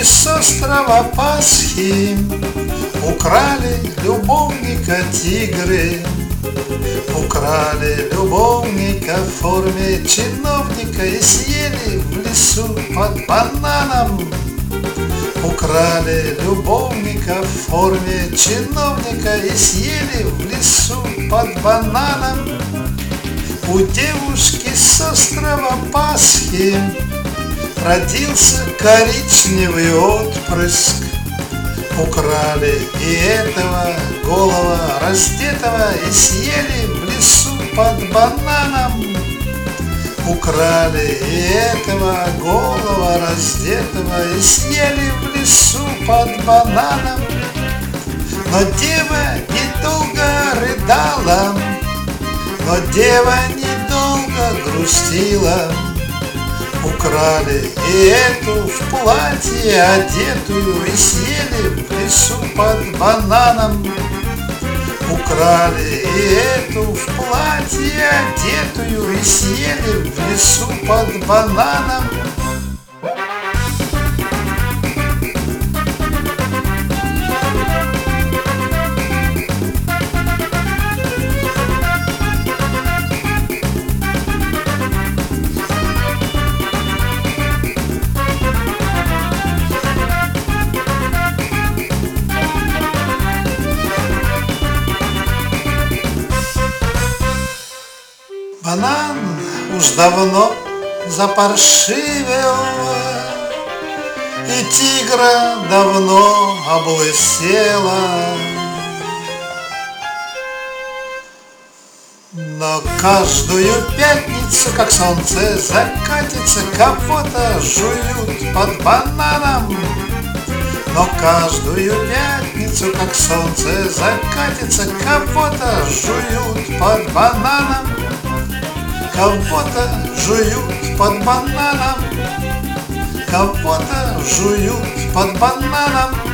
Девушки с острова Пасхи украли любовника тигры. Украли любовника в форме чиновника и съели в лесу под бананом. Украли любовника в форме чиновника и съели в лесу под бананом. У девушки с острова Пасхи родился коричневый отпрыск. Украли и этого голого раздетого и съели в лесу под бананом. Украли и этого голого раздетого и съели в лесу под бананом. Но дева недолго рыдала, но дева недолго грустила. Украли и эту в платье одетую и съели в лесу под бананом. Украли и эту в платье одетую и съели в лесу под бананом. Банан уж давно запаршивел, и тигра давно облысела. Но каждую пятницу, как солнце закатится, кого-то жуют под бананом. Но каждую пятницу, как солнце закатится, кого-то жуют под бананом. Кого-то жуют под бананом, кого-то жуют под бананом.